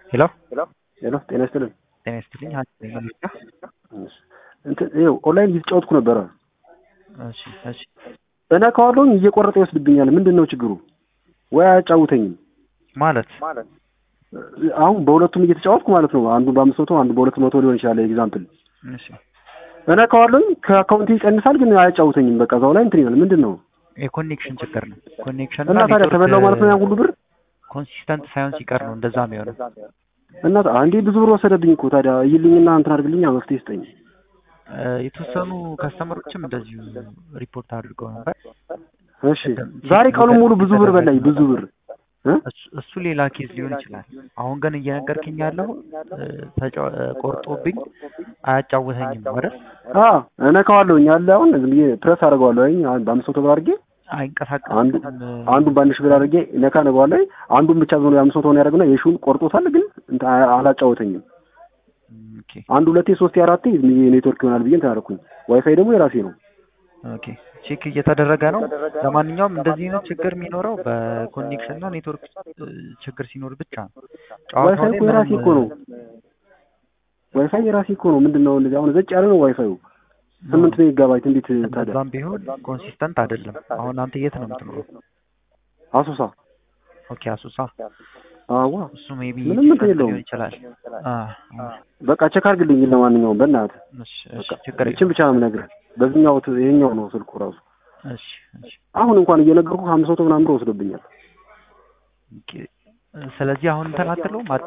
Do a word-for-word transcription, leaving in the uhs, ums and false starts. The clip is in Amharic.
ሄሎ ሄሎ ጤና ይስጥልኝ። ጤና ይስጥልኝ። አንተ መልካ እሺ እንትን ይኸው ኦንላይን እየተጫወትኩ ነበረ። እሺ እሺ እና ካወለኝ እየቆረጠ ይወስድብኛል። ምንድነው ችግሩ? ወይ አያጫውተኝም ማለት አሁን በሁለቱም እየተጫወትኩ ማለት ነው። አንዱ በአምስት መቶ አንዱ በሁለት መቶ ሊሆን ይችላል ኤግዛምፕል። እሺ እና ካወለኝ ከአካውንቴ ይቀንሳል ግን አያጫውተኝም። በቃ እዛው ላይ እንትን ይላል። ምንድነው? የኮኔክሽን ችግር ነው። ኮኔክሽን እና ታዲያ ተበላው ማለት ነው ያን ሁሉ ብር ኮንሲስተንት ሳይሆን ሲቀር ነው እንደዛ የሚሆነው። እና አንዴ ብዙ ብር ወሰደብኝ እኮ ታዲያ ይልኝና እንትን አድርግልኝ መፍትሄ ስጠኝ። የተወሰኑ ከስተመሮችም እንደዚሁ ሪፖርት አድርገው ነበር። እሺ ዛሬ ቀኑን ሙሉ ብዙ ብር በላይ ብዙ ብር እሱ ሌላ ኬዝ ሊሆን ይችላል። አሁን ግን እየነገርከኝ ያለው ቆርጦብኝ አያጫውተኝም ማለት አዎ እነካዋለሁኝ ያለ አሁን ዝም ብዬ ፕሬስ አደርገዋለሁ። አይ በአምስት መቶ ብር አድርጌ አይንቀሳቀስም። አንዱ አንዱን በአንድ ሺህ ብር አድርጌ ነካ ነገዋለሁ። አንዱን ብቻ ነው የአምስት መቶ ነው ያደርግና የሹን ቆርጦታል ግን አላጫውተኝም። ኦኬ አንድ ሁለቴ ሶስቴ አራቴ ኔትወርክ ይሆናል ብዬ እንትን አደረኩኝ። ዋይፋይ ደግሞ የራሴ ነው። ኦኬ ቼክ እየተደረገ ነው። ለማንኛውም እንደዚህ ነው ችግር የሚኖረው በኮኔክሽን እና ኔትወርክ ችግር ሲኖር ብቻ ነው። ዋይፋይ እኮ የራሴ እኮ ነው። ዋይፋይ የራሴ እኮ ነው። ምንድነው እንደዚህ አሁን ዘጭ ያለ ነው ዋይፋዩ ስምንት ሜጋባይት እንዴት ታዲያ? በዛም ቢሆን ኮንሲስተንት አይደለም። አሁን አንተ የት ነው የምትኖረው? አሱሳ። ኦኬ አሱሳ። አዋ እሱ ሜቢ ምንም እንትን የለውም ይችላል። አዎ በቃ ቼክ አድርግልኝ ለማንኛውም በእናትህ። እሺ እሺ ችግር እቺን ብቻ ነው የምነግርህ። በዚህኛው ይሄኛው ነው ስልኩ ራሱ። እሺ እሺ አሁን እንኳን እየነገርኩህ አምስት መቶ ምናምን ብር ወስዶብኛል። ኦኬ ስለዚህ አሁን እንትን አትለውም